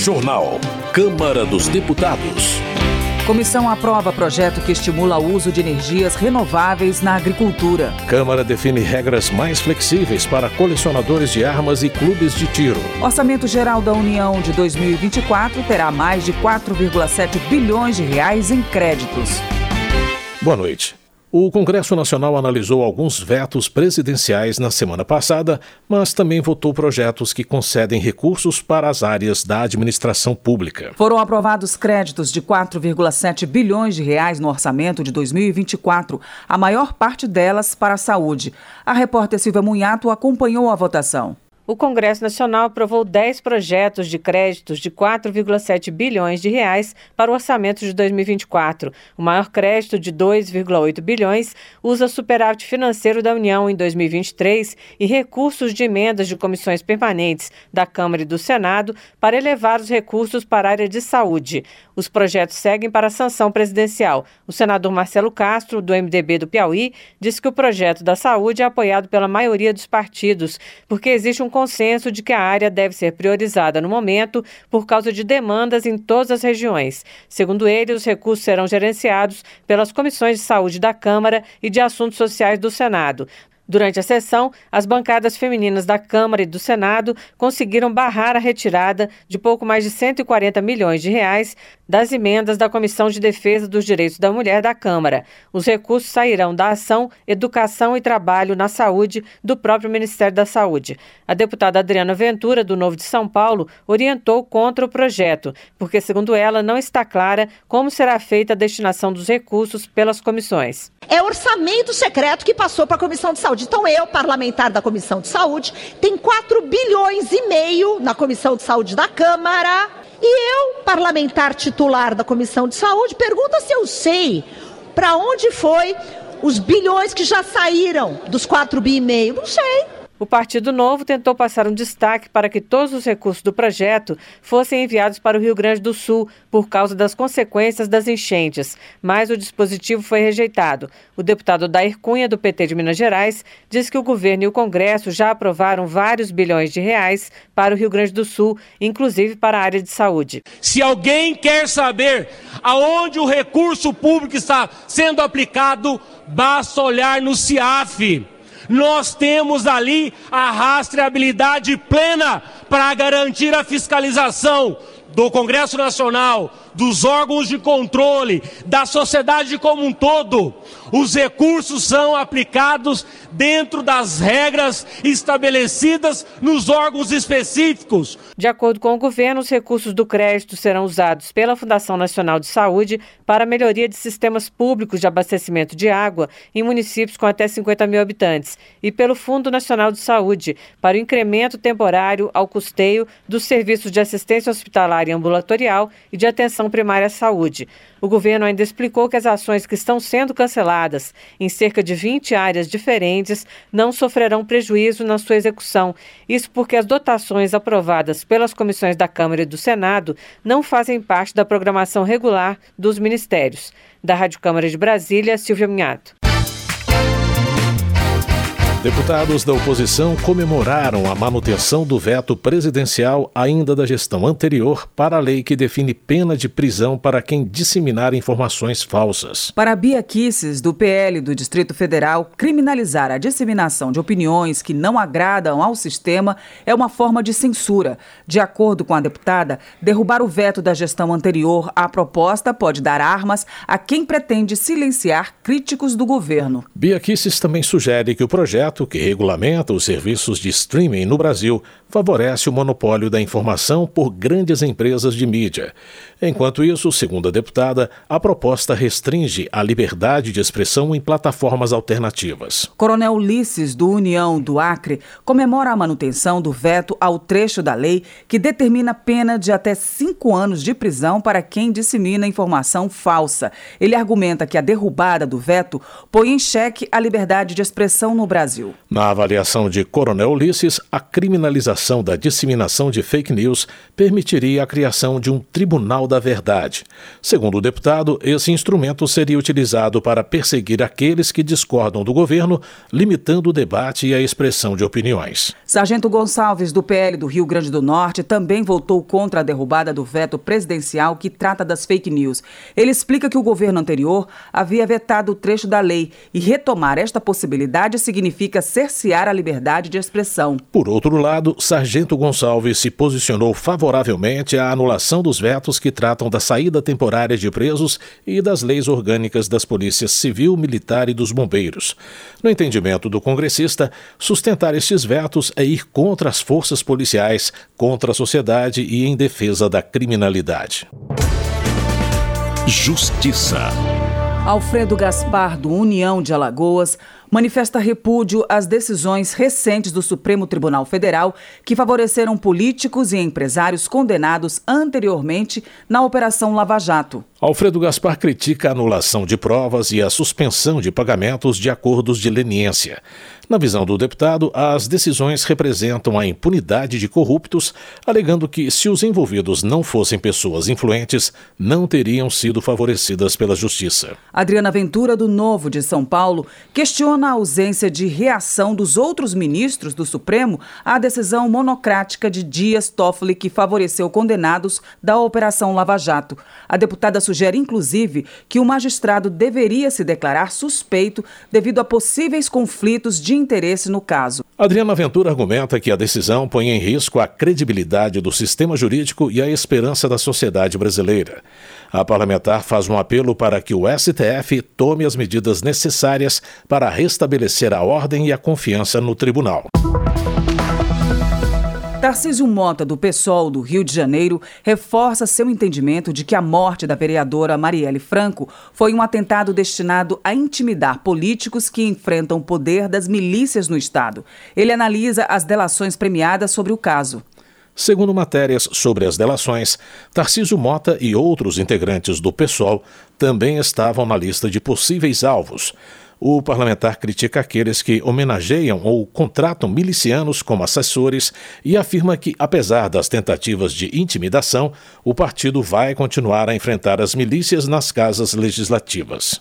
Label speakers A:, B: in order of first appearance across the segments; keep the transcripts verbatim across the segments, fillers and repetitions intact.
A: Jornal. Câmara dos Deputados.
B: Comissão aprova projeto que estimula o uso de energias renováveis na agricultura.
A: Câmara define regras mais flexíveis para colecionadores de armas e clubes de tiro.
B: Orçamento Geral da União de dois mil e vinte e quatro terá mais de quatro vírgula sete bilhões de reais em créditos.
A: Boa noite. O Congresso Nacional analisou alguns vetos presidenciais na semana passada, mas também votou projetos que concedem recursos para as áreas da administração pública.
B: Foram aprovados créditos de quatro vírgula sete bilhões de reais no orçamento de dois mil e vinte e quatro, a maior parte delas para a saúde. A repórter Silvia Munhato acompanhou a votação.
C: O Congresso Nacional aprovou dez projetos de créditos de quatro vírgula sete bilhões de reais para o orçamento de dois mil e vinte e quatro. O maior crédito, de dois vírgula oito bilhões, usa superávit financeiro da União em dois mil e vinte e três e recursos de emendas de comissões permanentes da Câmara e do Senado para elevar os recursos para a área de saúde. Os projetos seguem para a sanção presidencial. O senador Marcelo Castro, do M D B do Piauí, disse que o projeto da saúde é apoiado pela maioria dos partidos, porque existe um consenso de que a área deve ser priorizada no momento por causa de demandas em todas as regiões. Segundo ele, os recursos serão gerenciados pelas comissões de saúde da Câmara e de Assuntos Sociais do Senado. Durante a sessão, as bancadas femininas da Câmara e do Senado conseguiram barrar a retirada de pouco mais de cento e quarenta milhões de reais das emendas da Comissão de Defesa dos Direitos da Mulher da Câmara. Os recursos sairão da ação Educação e Trabalho na Saúde do próprio Ministério da Saúde. A deputada Adriana Ventura, do Novo de São Paulo, orientou contra o projeto, porque, segundo ela, não está clara como será feita a destinação dos recursos pelas comissões.
D: É orçamento secreto que passou para a Comissão de Saúde. Então eu, parlamentar da Comissão de Saúde, tem quatro bilhões e meio na Comissão de Saúde da Câmara. E eu, parlamentar titular da Comissão de Saúde, pergunta se eu sei para onde foi os bilhões que já saíram dos quatro bi e meio. Não sei.
C: O Partido Novo tentou passar um destaque para que todos os recursos do projeto fossem enviados para o Rio Grande do Sul por causa das consequências das enchentes, mas o dispositivo foi rejeitado. O deputado Odair Cunha, do P T de Minas Gerais, diz que o governo e o Congresso já aprovaram vários bilhões de reais para o Rio Grande do Sul, inclusive para a área de saúde.
E: Se alguém quer saber aonde o recurso público está sendo aplicado, basta olhar no C I A F. Nós temos ali a rastreabilidade plena para garantir a fiscalização do Congresso Nacional, dos órgãos de controle, da sociedade como um todo. Os recursos são aplicados dentro das regras estabelecidas nos órgãos específicos.
C: De acordo com o governo, os recursos do crédito serão usados pela Fundação Nacional de Saúde para a melhoria de sistemas públicos de abastecimento de água em municípios com até cinquenta mil habitantes e pelo Fundo Nacional de Saúde para o incremento temporário ao custeio dos serviços de assistência hospitalar e ambulatorial e de atenção primária à saúde. O governo ainda explicou que as ações que estão sendo canceladas em cerca de vinte áreas diferentes não sofrerão prejuízo na sua execução. Isso porque as dotações aprovadas pelas comissões da Câmara e do Senado não fazem parte da programação regular dos ministérios. Da Rádio Câmara de Brasília, Silvia Munhato.
A: Deputados da oposição comemoraram a manutenção do veto presidencial ainda da gestão anterior para a lei que define pena de prisão para quem disseminar informações falsas.
B: Para Bia Kicis, do P L do Distrito Federal, criminalizar a disseminação de opiniões que não agradam ao sistema é uma forma de censura. De acordo com a deputada, derrubar o veto da gestão anterior à proposta pode dar armas a quem pretende silenciar críticos do governo.
A: Bia Kicis também sugere que o projeto que regulamenta os serviços de streaming no Brasil favorece o monopólio da informação por grandes empresas de mídia. Enquanto isso, segundo a deputada, a proposta restringe a liberdade de expressão em plataformas alternativas.
B: Coronel Ulisses, do União do Acre, comemora a manutenção do veto ao trecho da lei que determina pena de até cinco anos de prisão para quem dissemina informação falsa. Ele argumenta que a derrubada do veto põe em xeque a liberdade de expressão no Brasil.
A: Na avaliação de Coronel Ulisses, a criminalização da disseminação de fake news permitiria a criação de um tribunal Nacional da Verdade. Segundo o deputado, esse instrumento seria utilizado para perseguir aqueles que discordam do governo, limitando o debate e a expressão de opiniões.
B: Sargento Gonçalves, do P L do Rio Grande do Norte, também votou contra a derrubada do veto presidencial que trata das fake news. Ele explica que o governo anterior havia vetado o trecho da lei e retomar esta possibilidade significa cercear a liberdade de expressão.
A: Por outro lado, Sargento Gonçalves se posicionou favoravelmente à anulação dos vetos que tratam da saída temporária de presos e das leis orgânicas das polícias civil, militar e dos bombeiros. No entendimento do congressista, sustentar estes vetos é ir contra as forças policiais, contra a sociedade e em defesa da criminalidade.
F: Justiça.
B: Alfredo Gaspar, do União de Alagoas, manifesta repúdio às decisões recentes do Supremo Tribunal Federal que favoreceram políticos e empresários condenados anteriormente na Operação Lava Jato.
A: Alfredo Gaspar critica a anulação de provas e a suspensão de pagamentos de acordos de leniência. Na visão do deputado, as decisões representam a impunidade de corruptos, alegando que, se os envolvidos não fossem pessoas influentes, não teriam sido favorecidas pela Justiça.
B: Adriana Ventura, do Novo de São Paulo, questiona a ausência de reação dos outros ministros do Supremo à decisão monocrática de Dias Toffoli que favoreceu condenados da Operação Lava Jato. A deputada sugere, inclusive, que o magistrado deveria se declarar suspeito devido a possíveis conflitos de interesse no caso.
A: Adriana Ventura argumenta que a decisão põe em risco a credibilidade do sistema jurídico e a esperança da sociedade brasileira. A parlamentar faz um apelo para que o S T F tome as medidas necessárias para restabelecer a ordem e a confiança no tribunal.
B: Tarcísio Mota, do PSOL do Rio de Janeiro, reforça seu entendimento de que a morte da vereadora Marielle Franco foi um atentado destinado a intimidar políticos que enfrentam o poder das milícias no Estado. Ele analisa as delações premiadas sobre o caso.
A: Segundo matérias sobre as delações, Tarcísio Mota e outros integrantes do PSOL também estavam na lista de possíveis alvos. O parlamentar critica aqueles que homenageiam ou contratam milicianos como assessores e afirma que, apesar das tentativas de intimidação, o partido vai continuar a enfrentar as milícias nas casas legislativas.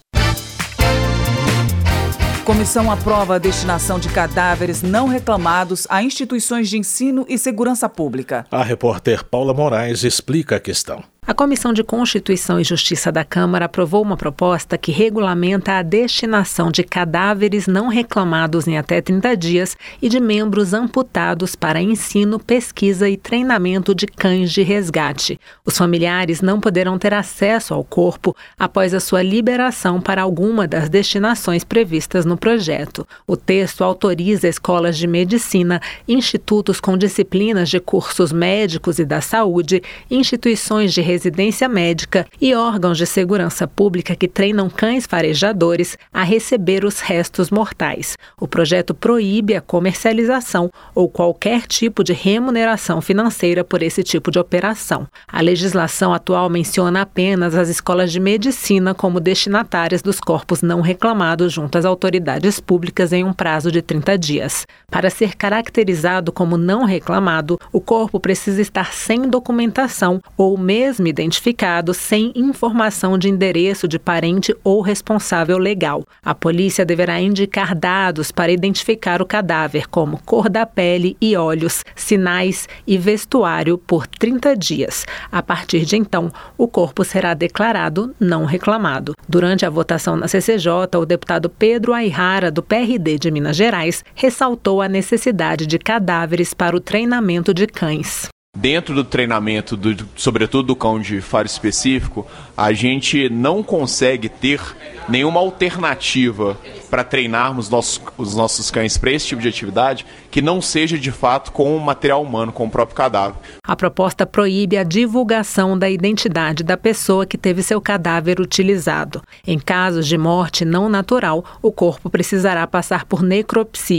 B: Comissão aprova a destinação de cadáveres não reclamados a instituições de ensino e segurança pública.
A: A repórter Paula Moraes explica a questão.
G: A Comissão de Constituição e Justiça da Câmara aprovou uma proposta que regulamenta a destinação de cadáveres não reclamados em até trinta dias e de membros amputados para ensino, pesquisa e treinamento de cães de resgate. Os familiares não poderão ter acesso ao corpo após a sua liberação para alguma das destinações previstas no projeto. O texto autoriza escolas de medicina, institutos com disciplinas de cursos médicos e da saúde, instituições de residência médica e órgãos de segurança pública que treinam cães farejadores a receber os restos mortais. O projeto proíbe a comercialização ou qualquer tipo de remuneração financeira por esse tipo de operação. A legislação atual menciona apenas as escolas de medicina como destinatárias dos corpos não reclamados junto às autoridades públicas em um prazo de trinta dias. Para ser caracterizado como não reclamado, o corpo precisa estar sem documentação ou mesmo identificado sem informação de endereço de parente ou responsável legal. A polícia deverá indicar dados para identificar o cadáver, como cor da pele e olhos, sinais e vestuário por trinta dias. A partir de então, o corpo será declarado não reclamado. Durante a votação na C C J, o deputado Pedro Ayrara, do P R D de Minas Gerais, ressaltou a necessidade de cadáveres para o treinamento de cães.
H: Dentro do treinamento, do, sobretudo do cão de faro específico, a gente não consegue ter nenhuma alternativa para treinarmos nossos, os nossos cães para esse tipo de atividade que não seja de fato com o material humano, com o próprio cadáver.
G: A proposta proíbe a divulgação da identidade da pessoa que teve seu cadáver utilizado. Em casos de morte não natural, o corpo precisará passar por necropsia.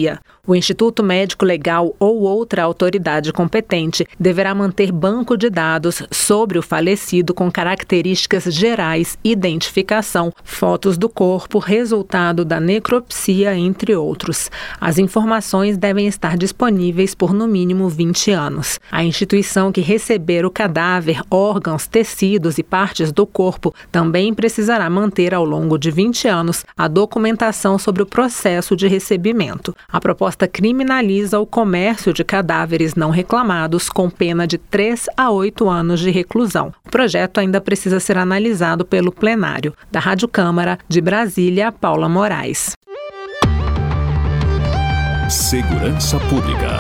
G: O Instituto Médico Legal ou outra autoridade competente deverá manter banco de dados sobre o falecido com características gerais, identificação, fotos do corpo, resultado da necropsia, entre outros. As informações devem estar disponíveis por no mínimo vinte anos. A instituição que receber o cadáver, órgãos, tecidos e partes do corpo também precisará manter ao longo de vinte anos a documentação sobre o processo de recebimento. A proposta criminaliza o comércio de cadáveres não reclamados com pena de três a oito anos de reclusão. O projeto ainda precisa ser analisado pelo plenário. Da Rádio Câmara, de Brasília, Paula Moraes.
F: Segurança Pública.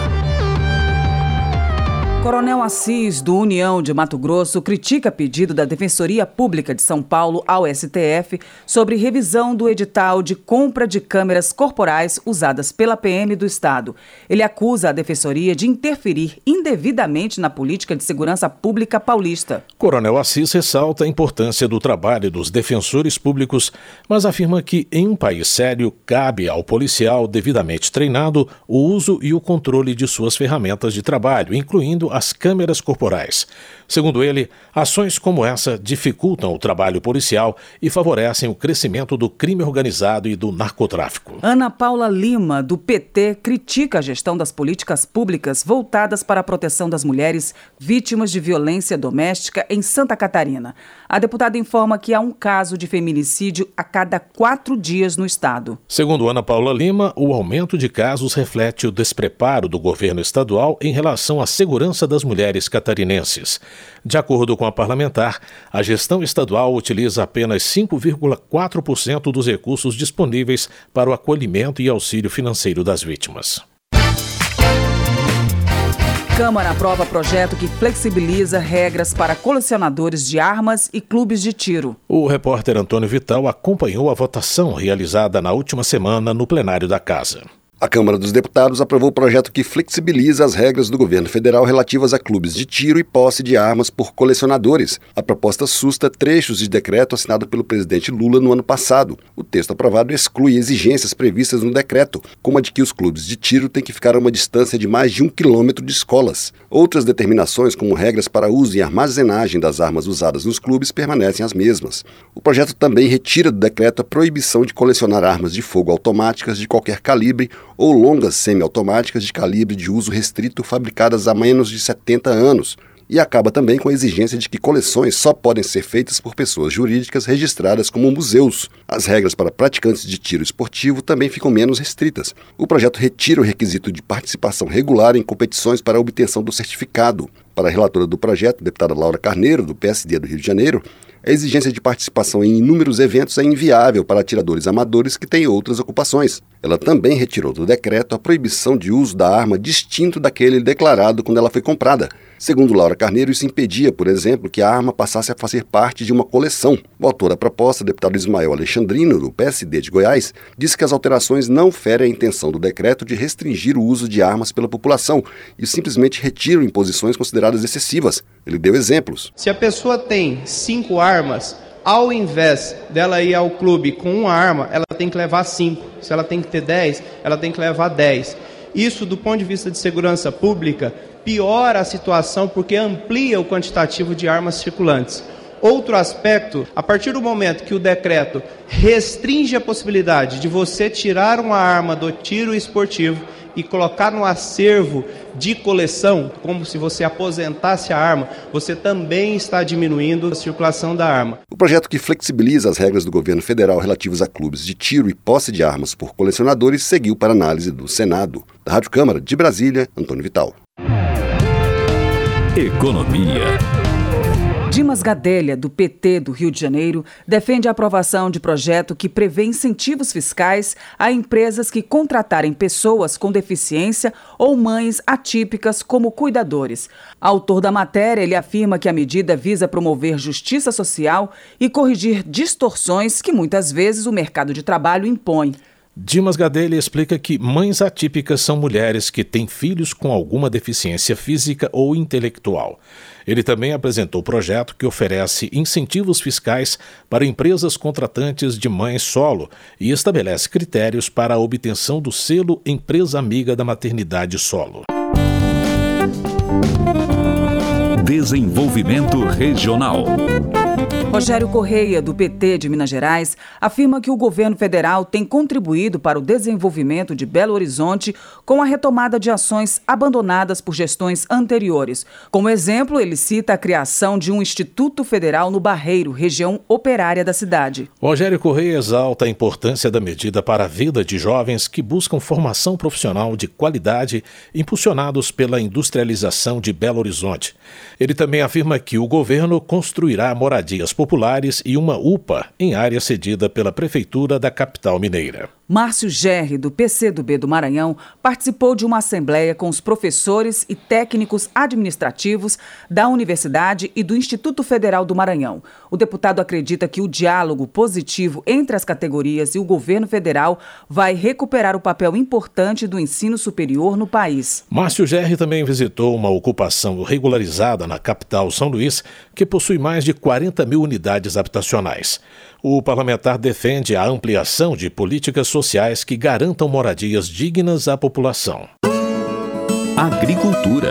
B: Coronel Assis, do União de Mato Grosso, critica pedido da Defensoria Pública de São Paulo ao S T F sobre revisão do edital de compra de câmeras corporais usadas pela P M do Estado. Ele acusa a Defensoria de interferir indevidamente na política de segurança pública paulista.
A: Coronel Assis ressalta a importância do trabalho dos defensores públicos, mas afirma que, em um país sério, cabe ao policial devidamente treinado o uso e o controle de suas ferramentas de trabalho, incluindo as câmeras corporais. Segundo ele, ações como essa dificultam o trabalho policial e favorecem o crescimento do crime organizado e do narcotráfico.
B: Ana Paula Lima, do P T, critica a gestão das políticas públicas voltadas para a proteção das mulheres vítimas de violência doméstica em Santa Catarina. A deputada informa que há um caso de feminicídio a cada quatro dias no estado.
A: Segundo Ana Paula Lima, o aumento de casos reflete o despreparo do governo estadual em relação à segurança das mulheres catarinenses. De acordo com a parlamentar, a gestão estadual utiliza apenas cinco vírgula quatro por cento dos recursos disponíveis para o acolhimento e auxílio financeiro das vítimas.
B: Câmara aprova projeto que flexibiliza regras para colecionadores de armas e clubes de tiro.
A: O repórter Antônio Vital acompanhou a votação realizada na última semana no plenário da Casa.
I: A Câmara dos Deputados aprovou o projeto que flexibiliza as regras do governo federal relativas a clubes de tiro e posse de armas por colecionadores. A proposta susta trechos de decreto assinado pelo presidente Lula no ano passado. O texto aprovado exclui exigências previstas no decreto, como a de que os clubes de tiro têm que ficar a uma distância de mais de um quilômetro de escolas. Outras determinações, como regras para uso e armazenagem das armas usadas nos clubes, permanecem as mesmas. O projeto também retira do decreto a proibição de colecionar armas de fogo automáticas de qualquer calibre ou longas semiautomáticas de calibre de uso restrito fabricadas há menos de setenta anos, e acaba também com a exigência de que coleções só podem ser feitas por pessoas jurídicas registradas como museus. As regras para praticantes de tiro esportivo também ficam menos restritas. O projeto retira o requisito de participação regular em competições para a obtenção do certificado. Para a relatora do projeto, deputada Laura Carneiro, do P S D do Rio de Janeiro, a exigência de participação em inúmeros eventos é inviável para atiradores amadores que têm outras ocupações. Ela também retirou do decreto a proibição de uso da arma distinto daquele declarado quando ela foi comprada. Segundo Laura Carneiro, isso impedia, por exemplo, que a arma passasse a fazer parte de uma coleção. O autor da proposta, deputado Ismael Alexandrino, do P S D de Goiás, disse que as alterações não ferem a intenção do decreto de restringir o uso de armas pela população e simplesmente retiram imposições consideradas excessivas. Ele deu exemplos.
J: Se a pessoa tem cinco armas, ao invés dela ir ao clube com uma arma, ela tem que levar cinco. Se ela tem que ter dez, ela tem que levar dez. Isso, do ponto de vista de segurança pública, piora a situação porque amplia o quantitativo de armas circulantes. Outro aspecto, a partir do momento que o decreto restringe a possibilidade de você tirar uma arma do tiro esportivo e colocar no acervo de coleção, como se você aposentasse a arma, você também está diminuindo a circulação da arma.
I: O projeto que flexibiliza as regras do governo federal relativas a clubes de tiro e posse de armas por colecionadores seguiu para análise do Senado. Da Rádio Câmara, de Brasília, Antônio Vital.
F: Economia.
B: Dimas Gadelha, do P T do Rio de Janeiro, defende a aprovação de projeto que prevê incentivos fiscais a empresas que contratarem pessoas com deficiência ou mães atípicas como cuidadores. Autor da matéria, ele afirma que a medida visa promover justiça social e corrigir distorções que muitas vezes o mercado de trabalho impõe.
A: Dimas Gadelha explica que mães atípicas são mulheres que têm filhos com alguma deficiência física ou intelectual. Ele também apresentou o projeto que oferece incentivos fiscais para empresas contratantes de mães solo e estabelece critérios para a obtenção do selo Empresa Amiga da Maternidade Solo.
F: Desenvolvimento Regional.
B: Rogério Correia, do P T de Minas Gerais, afirma que o governo federal tem contribuído para o desenvolvimento de Belo Horizonte com a retomada de ações abandonadas por gestões anteriores. Como exemplo, ele cita a criação de um Instituto Federal no Barreiro, região operária da cidade.
A: Rogério Correia exalta a importância da medida para a vida de jovens que buscam formação profissional de qualidade, impulsionados pela industrialização de Belo Horizonte. Ele também afirma que o governo construirá moradias populares e uma U P A em área cedida pela Prefeitura da capital mineira.
B: Márcio Gerri, do P C do B do Maranhão, participou de uma assembleia com os professores e técnicos administrativos da Universidade e do Instituto Federal do Maranhão. O deputado acredita que o diálogo positivo entre as categorias e o governo federal vai recuperar o papel importante do ensino superior no país.
A: Márcio Gerri também visitou uma ocupação regularizada na capital São Luís, que possui mais de quarenta mil unidades habitacionais. O parlamentar defende a ampliação de políticas sociais que garantam moradias dignas à população.
F: Agricultura.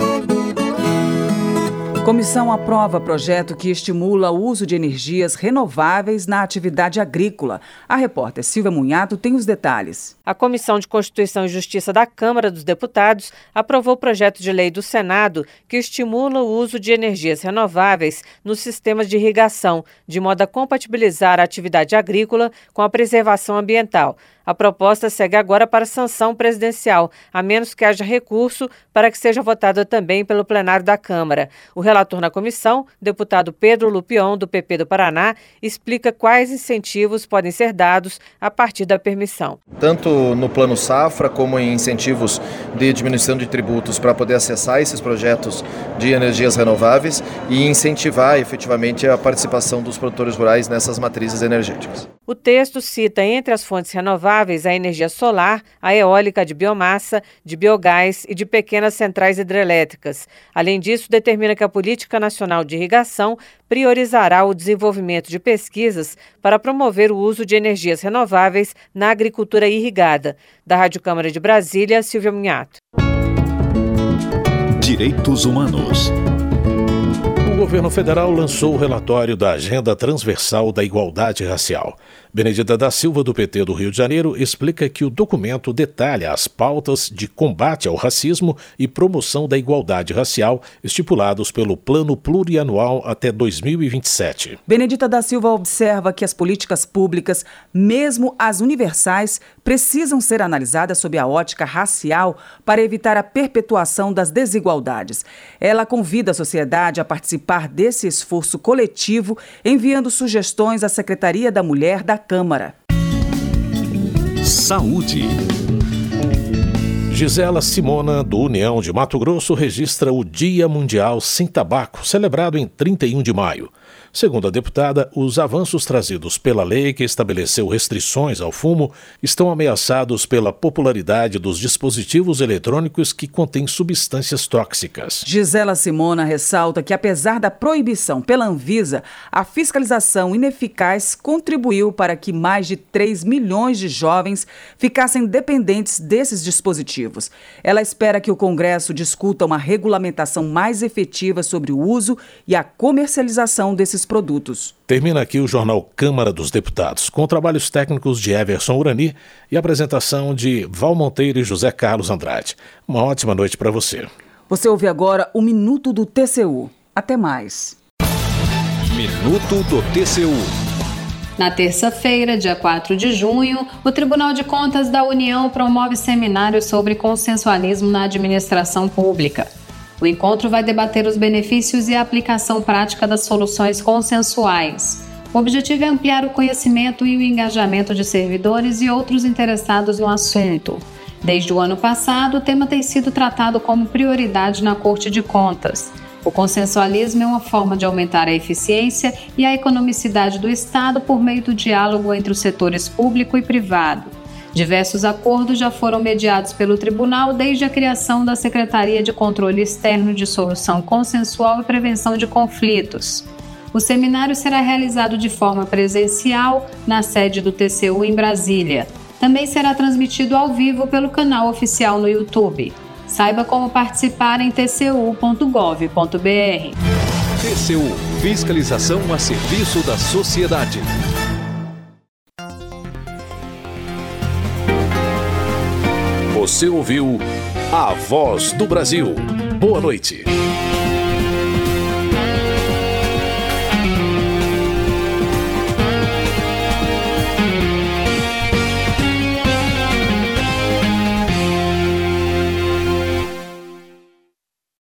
B: Comissão aprova projeto que estimula o uso de energias renováveis na atividade agrícola. A repórter Silvia Munhato tem os detalhes.
C: A Comissão de Constituição e Justiça da Câmara dos Deputados aprovou o projeto de lei do Senado que estimula o uso de energias renováveis nos sistemas de irrigação, de modo a compatibilizar a atividade agrícola com a preservação ambiental. A proposta segue agora para sanção presidencial, a menos que haja recurso para que seja votada também pelo plenário da Câmara. O relator na comissão, deputado Pedro Lupion, do P P do Paraná, explica quais incentivos podem ser dados a partir da permissão.
K: Tanto no Plano Safra, como em incentivos de diminuição de tributos para poder acessar esses projetos de energias renováveis e incentivar efetivamente a participação dos produtores rurais nessas matrizes energéticas.
C: O texto cita entre as fontes renováveis a energia solar, a eólica de biomassa, de biogás e de pequenas centrais hidrelétricas. Além disso, determina que a Política Nacional de Irrigação priorizará o desenvolvimento de pesquisas para promover o uso de energias renováveis na agricultura irrigada. Da Rádio Câmara de Brasília, Silvia Munhato.
F: Direitos Humanos.
A: O governo federal lançou o relatório da Agenda Transversal da Igualdade Racial. Benedita da Silva, do P T do Rio de Janeiro, explica que o documento detalha as pautas de combate ao racismo e promoção da igualdade racial estipulados pelo Plano Plurianual até dois mil e vinte e sete.
B: Benedita da Silva observa que as políticas públicas, mesmo as universais, precisam ser analisadas sob a ótica racial para evitar a perpetuação das desigualdades. Ela convida a sociedade a participar desse esforço coletivo, enviando sugestões à Secretaria da Mulher da Câmara.
F: Saúde.
A: Gisela Simona, do União de Mato Grosso, registra o Dia Mundial Sem Tabaco, celebrado em trinta e um de maio. Segundo a deputada, os avanços trazidos pela lei que estabeleceu restrições ao fumo estão ameaçados pela popularidade dos dispositivos eletrônicos que contêm substâncias tóxicas.
B: Gisela Simona ressalta que, apesar da proibição pela Anvisa, a fiscalização ineficaz contribuiu para que mais de três milhões de jovens ficassem dependentes desses dispositivos. Ela espera que o Congresso discuta uma regulamentação mais efetiva sobre o uso e a comercialização desses produtos.
A: Termina aqui o Jornal Câmara dos Deputados, com trabalhos técnicos de Everson Urani e apresentação de Val Monteiro e José Carlos Andrade. Uma ótima noite para você.
B: Você ouve agora o Minuto do T C U. Até mais.
F: Minuto do T C U.
L: Na terça-feira, dia quatro de junho, o Tribunal de Contas da União promove seminário sobre consensualismo na administração pública. O encontro vai debater os benefícios e a aplicação prática das soluções consensuais. O objetivo é ampliar o conhecimento e o engajamento de servidores e outros interessados no assunto. Desde o ano passado, o tema tem sido tratado como prioridade na Corte de Contas. O consensualismo é uma forma de aumentar a eficiência e a economicidade do Estado por meio do diálogo entre os setores público e privado. Diversos acordos já foram mediados pelo tribunal desde a criação da Secretaria de Controle Externo de Solução Consensual e Prevenção de Conflitos. O seminário será realizado de forma presencial na sede do T C U em Brasília. Também será transmitido ao vivo pelo canal oficial no YouTube. Saiba como participar em t c u ponto gov ponto b r.
F: T C U – Fiscalização a serviço da sociedade. Você ouviu A Voz do Brasil. Boa noite.